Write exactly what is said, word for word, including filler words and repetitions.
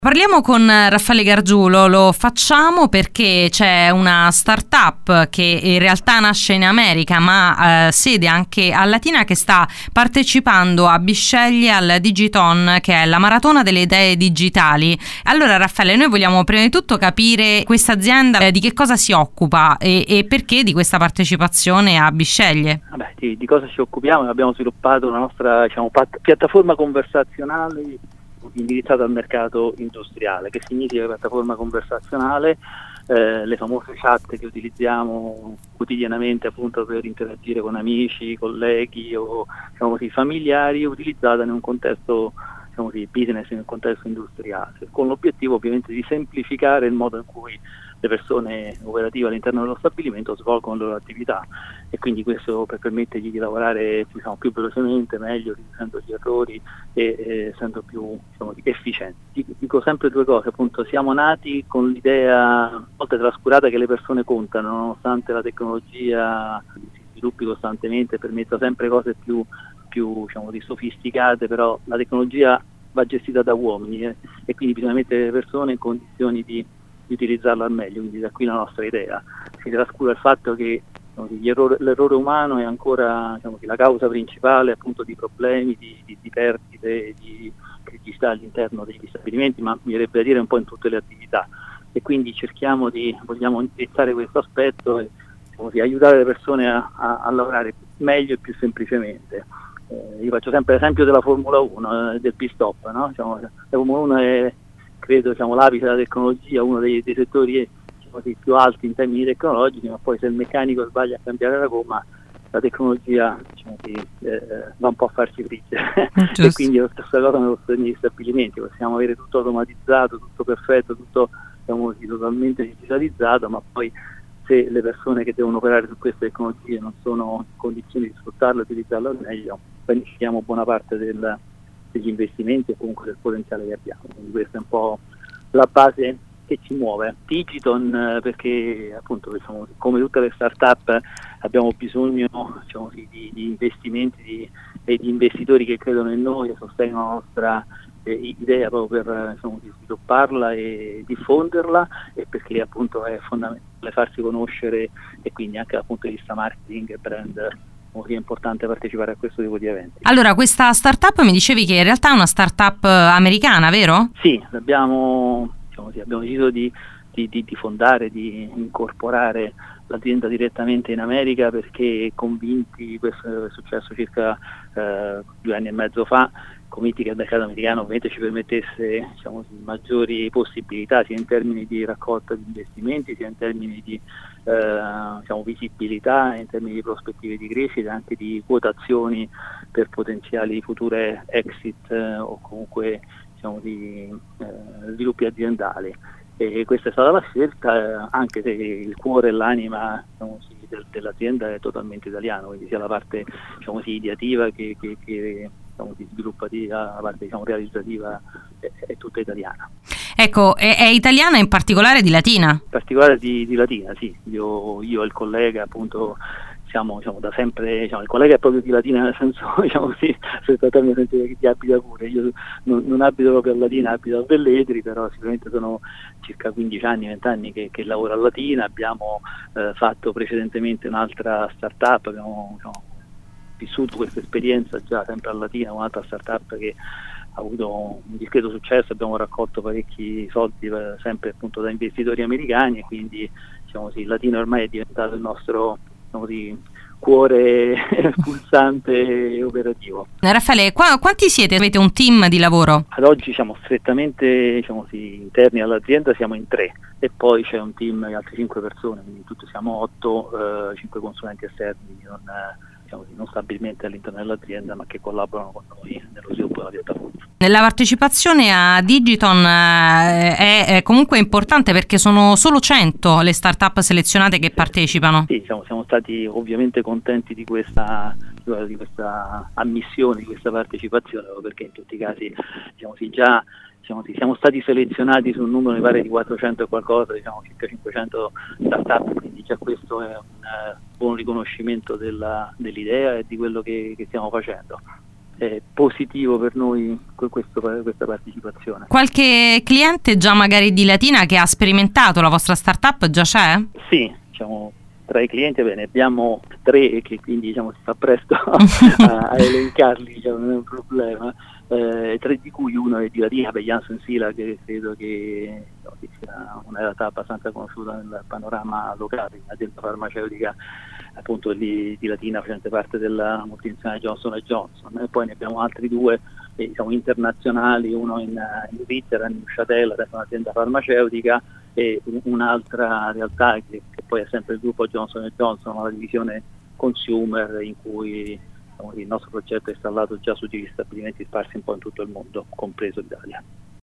Parliamo con Raffaele Gargiulo, lo facciamo perché c'è una startup che in realtà nasce in America ma eh, sede anche a Latina, che sta partecipando a Bisceglie al Digiton, che è la maratona delle idee digitali. Allora Raffaele, noi vogliamo prima di tutto capire questa azienda eh, di che cosa si occupa e, e perché di questa partecipazione a Bisceglie. Vabbè, di, di cosa ci occupiamo? Abbiamo sviluppato una nostra diciamo, pat- piattaforma conversazionale indirizzata al mercato industriale. Che significa piattaforma conversazionale? Eh, le famose chat che utilizziamo quotidianamente appunto per interagire con amici, colleghi o diciamo così, familiari, utilizzata in un contesto diciamo così, business, in un contesto industriale, con l'obiettivo ovviamente di semplificare il modo in cui le persone operative all'interno dello stabilimento svolgono le loro attività, e quindi questo per permettergli di lavorare diciamo, più velocemente, meglio, riducendo gli errori e eh, essendo più diciamo, efficienti. Dico sempre due cose, appunto, siamo nati con l'idea a volte trascurata che le persone contano, nonostante la tecnologia si sviluppi costantemente, permetta sempre cose più, più diciamo, sofisticate, però la tecnologia va gestita da uomini eh, e quindi bisogna mettere le persone in condizioni di di utilizzarlo al meglio, quindi da qui la nostra idea. Si trascura il fatto che diciamo, errori, l'errore umano è ancora diciamo, la causa principale appunto di problemi, di, di, di perdite, di criticità all'interno degli stabilimenti, ma mi verrebbe a dire un po' in tutte le attività, e quindi cerchiamo di, vogliamo indirizzare questo aspetto e diciamo, di aiutare le persone a, a, a lavorare meglio e più semplicemente. Eh, io faccio sempre l'esempio della Formula uno, eh, del pit stop, no? Diciamo, la Formula uno è credo diciamo, l'apice della tecnologia, uno dei, dei settori diciamo, più alti in termini tecnologici, ma poi se il meccanico sbaglia a cambiare la gomma, la tecnologia diciamo, che, eh, va un po' a farci friggere. E quindi è la stessa cosa negli stabilimenti, possiamo avere tutto automatizzato, tutto perfetto, tutto diciamo, totalmente digitalizzato, ma poi se le persone che devono operare su queste tecnologie non sono in condizioni di sfruttarle e utilizzarle al meglio, poi rischiamo buona parte del degli investimenti e comunque del potenziale che abbiamo. Quindi questa è un po' la base che ci muove. Digiton eh, perché appunto diciamo, come tutte le start-up abbiamo bisogno diciamo, di, di investimenti di, e di investitori che credono in noi e sostengono la nostra eh, idea proprio per diciamo, di svilupparla e diffonderla, e perché appunto è fondamentale farsi conoscere e quindi anche dal punto di vista marketing e brand è importante partecipare a questo tipo di eventi. Allora, questa startup mi dicevi che in realtà è una startup americana, vero? Sì, abbiamo, diciamo, sì, abbiamo deciso di, di, di, di fondare, di incorporare l'azienda direttamente in America perché convinti, questo è successo circa eh, due anni e mezzo fa, convinti che il mercato americano ovviamente ci permettesse diciamo, maggiori possibilità sia in termini di raccolta di investimenti, sia in termini di eh, diciamo, visibilità, in termini di prospettive di crescita, anche di quotazioni per potenziali future exit eh, o comunque diciamo, di eh, sviluppi aziendali. E questa è stata la scelta, anche se il cuore e l'anima diciamo così, del, dell'azienda è totalmente italiano, quindi sia la parte diciamo così, ideativa che, che, che diciamo, si sviluppa di, la parte diciamo, realizzativa è, è tutta italiana. Ecco, è, è italiana in particolare di Latina? In particolare di, di Latina, sì. Io, io e il collega appunto siamo diciamo, da sempre, diciamo, il collega è proprio di Latina nel senso, diciamo così, senza che ti abita pure, io non, non abito proprio a Latina, abito a Velletri, però sicuramente sono circa quindici anni, venti anni che, che lavoro a Latina, abbiamo eh, fatto precedentemente un'altra startup, abbiamo diciamo, vissuto questa esperienza già sempre a Latina, un'altra startup che ha avuto un discreto successo, abbiamo raccolto parecchi soldi per, sempre appunto da investitori americani, e quindi diciamo così, Latina ormai è diventato il nostro diciamo così, cuore pulsante e operativo. Raffaele, qua, quanti siete? Avete un team di lavoro? Ad oggi siamo strettamente diciamo così, interni all'azienda, siamo in tre, e poi c'è un team di altre cinque persone, quindi tutti siamo otto, eh, cinque consulenti esterni non, diciamo così, non stabilmente all'interno dell'azienda, ma che collaborano con noi nello sviluppo della piattaforma. La partecipazione a Digiton è, è comunque importante perché sono solo cento le start-up selezionate che partecipano. Sì, siamo, siamo stati ovviamente contenti di questa, di questa ammissione, di questa partecipazione, perché in tutti i casi diciamo, sì, già diciamo, sì, siamo stati selezionati su un numero mi pare di quattrocento e qualcosa, diciamo circa cinquecento start-up, quindi già questo è un uh, buon riconoscimento della, dell'idea e di quello che, che stiamo facendo. è positivo per noi questo, questa partecipazione. Qualche cliente già magari di Latina che ha sperimentato la vostra startup già c'è? Sì, diciamo tra i clienti bene, abbiamo tre e che quindi diciamo si fa presto a, a elencarli, diciamo, non è un problema, eh, tre di cui uno è di Latina, per Janssen Sila, che credo che, no, che sia una realtà abbastanza conosciuta nel panorama locale, un'azienda farmaceutica appunto di, di Latina facente parte della multinazionale Johnson and Johnson, e poi ne abbiamo altri due eh, diciamo internazionali, uno in, in Svizzera, in Neuchâtel, adesso un'azienda farmaceutica, e un'altra realtà che, che poi è sempre il gruppo Johnson and Johnson, la divisione consumer, in cui diciamo, il nostro progetto è installato già su degli stabilimenti sparsi un po' in tutto il mondo, compreso l'Italia.